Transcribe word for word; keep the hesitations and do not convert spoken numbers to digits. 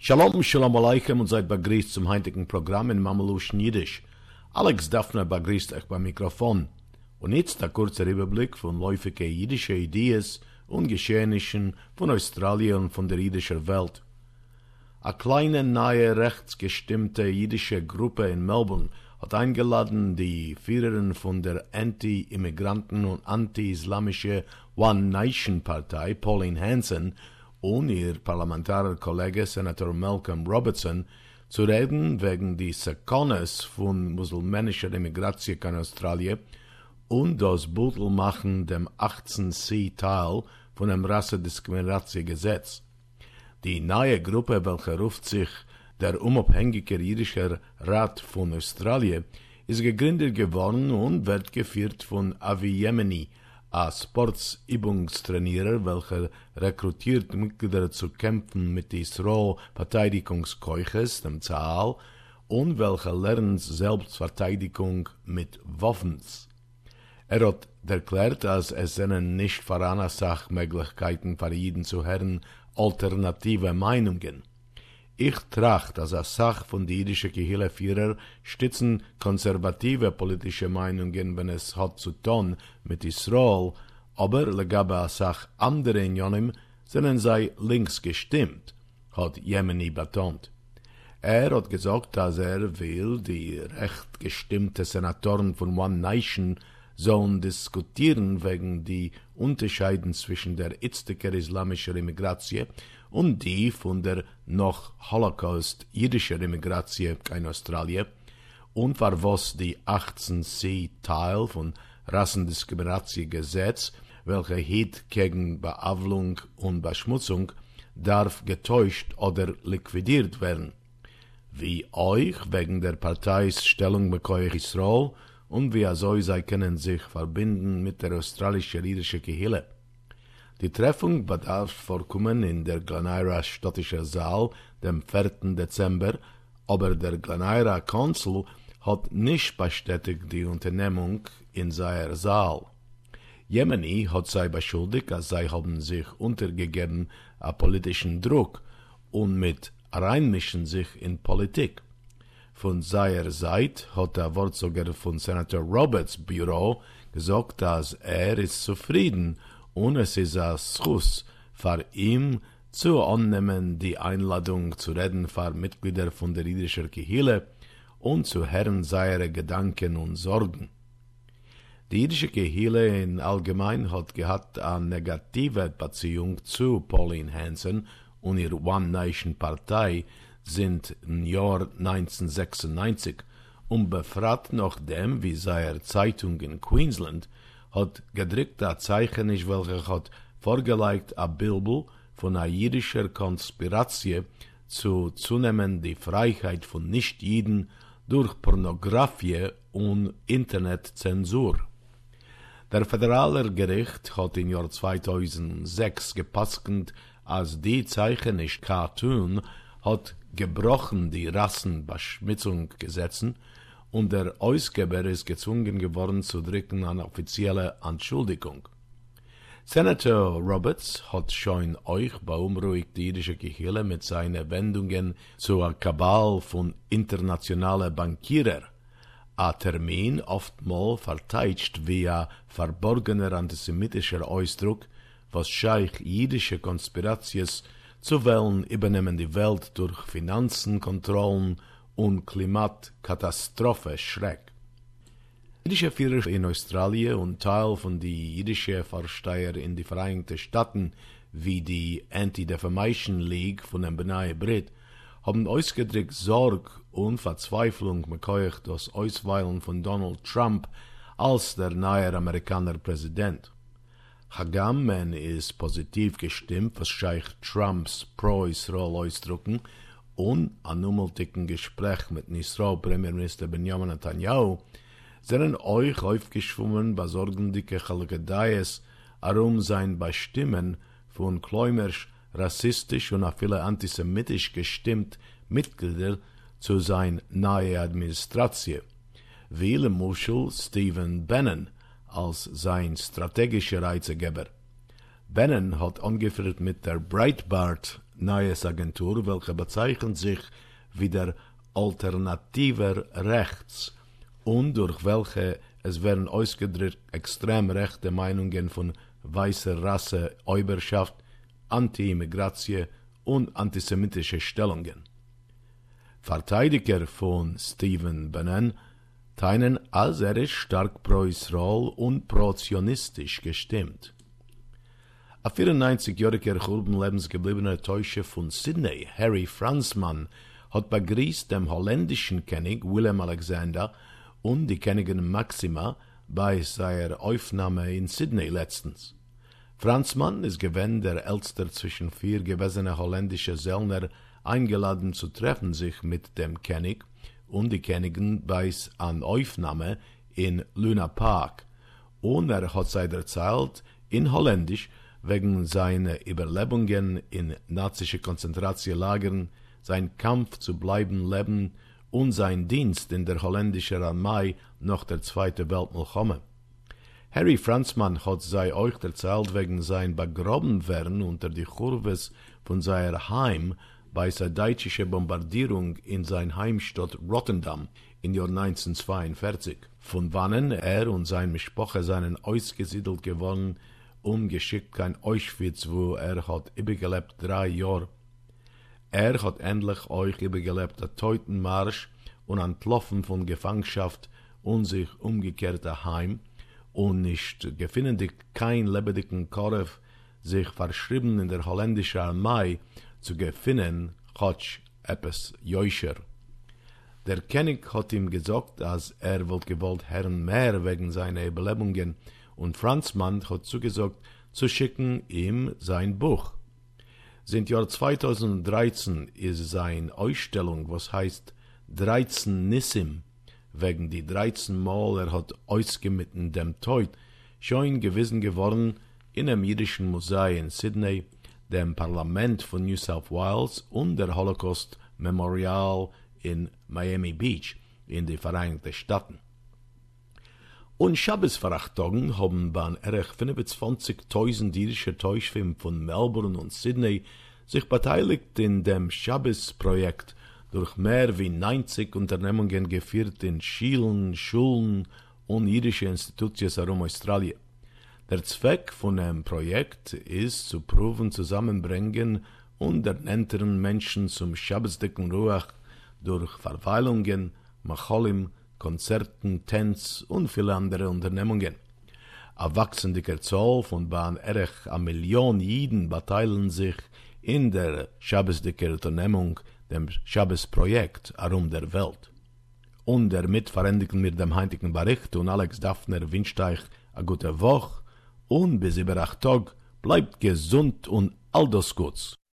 Shalom, shalom aleichem und seid begrüßt zum heutigen Programm in Mameluschen Jiddisch. Alex Daphne begrüßt euch beim Mikrofon. Und jetzt ein kurzer Überblick von läufigen jiddischen Ideen und Geschehnissen von Australien und von der jiddischen Welt. Eine kleine, neue, rechtsgestimmte jiddische Gruppe in Melbourne hat eingeladen, die Führerin von der Anti-Immigranten- und Anti-Islamische One-Nation-Partei, Pauline Hanson, und ihr Parlamentarierkollege Senator Malcolm Robertson zu reden wegen die Sekones von muslimischer Immigration in Australien und das Butelmachen dem achtzehn c Teil von dem Rassediskriminierungsgesetz. Die neue Gruppe, welche ruft sich der unabhängige Jiddische Rat von Australien, ist gegründet geworden und wird geführt von Avi Yemeni, ein Sportsübungstrainierer, welcher rekrutiert Mitglieder zu kämpfen mit Israel Verteidigungskeuches, dem Zahal, und welcher lernt Selbstverteidigung mit Waffen. Er hat erklärt, dass es seinen nicht Veranlassungsmöglichkeiten für jeden zu hören alternative Meinungen. Ich trage, dass eine Sache von den jüdischen Kehille-Führer stützen konservative politische Meinungen, wenn es hat zu tun mit Israel, aber legabe eine Sache andere Unionen sind sei links gestimmt, hat Yemeni betont. Er hat gesagt, dass er will, die recht gestimmte Senatoren von One Nation sollen diskutieren wegen die Unterscheiden zwischen der jetzigen islamischen Immigration und die von der noch Holocaust-jüdischen Immigration in Australien und für was die achtzehn c Teil von Rassendiskriminierungsgesetz, welcher hielt gegen Beavlung und Beschmutzung, darf getäuscht oder liquidiert werden. Wie euch wegen der Parteistellung mit Koich Israel und wie also sie können sich verbinden mit der australischen jüdischen Kehille. Die Treffung bedarf vorkommen in der Glenaira städtische Saal dem vierten Dezember, aber der Glenaira Council hat nicht bestätigt die Unternehmung in seiner Saal. Yemeni hat sie beschuldigt, als sie haben sich untergegeben a politischen Druck und mit reinmischen sich in Politik. Von seiner Seite hat der Wortsäger von Senator Roberts Büro gesagt, dass er ist zufrieden und es ist ein Schuss für ihn zu annehmen, die Einladung zu reden für Mitglieder von der jüdischen Kehille und zu hören seine Gedanken und Sorgen. Die jüdische Kehille in allgemein hat gehabt eine negative Beziehung zu Pauline Hanson und ihrer One Nation Partei sind im Jahr neunzehnhundertsechsundneunzig und befragt nach dem, wie seine Zeitung in Queensland hat gedruckt ein Zeichen, welches hat vorgelegt ein Bild von einer jüdischen Konspiration zu zunehmen die Freiheit von Nichtjuden durch Pornografie und Internetzensur. Der föderale Gericht hat im Jahr zweitausendsechs gepasst, als die Zeichen nicht Cartoon hat gebrochen die Rassenbeschmutzungsgesetze und der Ausgeber ist gezwungen geworden zu drücken eine offizielle Entschuldigung. Senator Roberts hat schon euch beunruhigt die jüdische Kehille mit seinen Wendungen zur Kabal von internationalen Bankierer. Ein Termin oftmals verteidigt wie ein verborgener antisemitischer Ausdruck, was scheich jüdische Konspirations zu wollen übernehmen die Welt durch Finanzen, Kontrollen und Klimatkatastrophe schreck. Jüdische Führer in Australien und Teil von die jüdische Vorsteher in die Vereinigten Staaten wie die Anti-Defamation League von dem B'nai B'rith haben ausgedrückt Sorge und Verzweiflung mit das Auswählen von Donald Trump als der neue Amerikaner Präsident. Hagam man ist positiv gestimmt, was Scheich Trumps Pro-Israel ausdrücken und an nummeltigen Gespräch mit Israel Premierminister Benjamin Netanyahu sind euch aufgeschwommen besorgendike Chalgedayes arum sein Bestimmen von kläumerisch, rassistisch und auch viele antisemitisch gestimmt Mitglieder zu sein nahe Administration. Wie Muschel Stephen Bannon als sein strategischer Reisegeber. Bannon hat angeführt mit der Breitbart Neues Agentur, welche bezeichnet sich wie der alternativer Rechts und durch welche es werden ausgedrückt extrem rechte Meinungen von weißer Rasse, Oberschaft, Anti-Immigration und antisemitische Stellungen. Verteidiger von Stephen Bannon teilen, als er ist stark pro-Israel und pro-zionistisch gestimmt. Ein vierundneunzigjähriger lebensgebliebener Täuscher von Sydney, Harry Franzmann, hat begrüßt dem holländischen König Willem Alexander und die Königin Maxima bei seiner Aufnahme in Sydney letztens. Franzmann ist gewesen der älteste zwischen vier gewesene holländische Söldner eingeladen zu treffen sich mit dem König und die Königin bei einer Aufnahme in Luna Park. Und er hat seit der Zeit in Holländisch wegen seiner Überlebungen in nazische Konzentrationslagern, sein Kampf zu bleiben leben und sein Dienst in der holländischen Armee nach der Zweiten Weltmilchome. Harry Franzmann hat sei euch erzählt wegen sein Begrabenwerden unter die Kurves von seiner Heim bei der deutschen Bombardierung in sein Heimstadt Rotterdam im Jahr neunzehnhundertzweiundvierzig, von wannen er und sein Mischpoche seinen ausgesiedelt geworden, umgeschickt kein Auschwitz, wo er hat übergelebt drei Jahre. Er hat endlich euch übergelebt der Teutenmarsch und entlaufen von Gefangenschaft und sich umgekehrt daheim und nicht gefindig kein lebendigen Korf sich verschrieben in der holländischen Armee zu gefinnen, hat etwas Joischer. Der König hat ihm gesagt, dass er wollte gewollt Herren mehr wegen seiner Überlebungen und Franzmann hat zugesagt, zu schicken ihm sein Buch. Seit Jahr zweitausenddreizehn ist seine Ausstellung, was heißt dreizehn Nissim, wegen die dreizehn Mal er hat ausgemitten dem Tod, schon gewissen geworden in einem jüdischen Museum in Sydney, dem Parlament von New South Wales und der Holocaust Memorial in Miami Beach in die Vereinigten Staaten. Und Schabbesverachtungen haben bei erich fünfundzwanzigtausend jüdische Täuschfilme von Melbourne und Sydney sich beteiligt in dem Schabbes-Projekt durch mehr wie neunzig Unternehmungen geführt in Schulen, Schulen und jüdische Institutionen herum Australien. Der Zweck von dem Projekt ist, zu Proben zusammenbringen und den älteren Menschen zum Schabbesdicken Ruach durch Verweilungen, Macholim, Konzerten, Tanz und viele andere Unternehmungen. Eine wachsende Zahl von bei erich eine Million Jiden beteiligen sich in der Schabbesdicker Unternehmung, dem Schabbes-Projekt herum der Welt. Und damit verändigen wir den heutigen Bericht und Alex Daphner wünscht euch eine gute Woche und bis über acht Tage bleibt gesund und all das Gutes.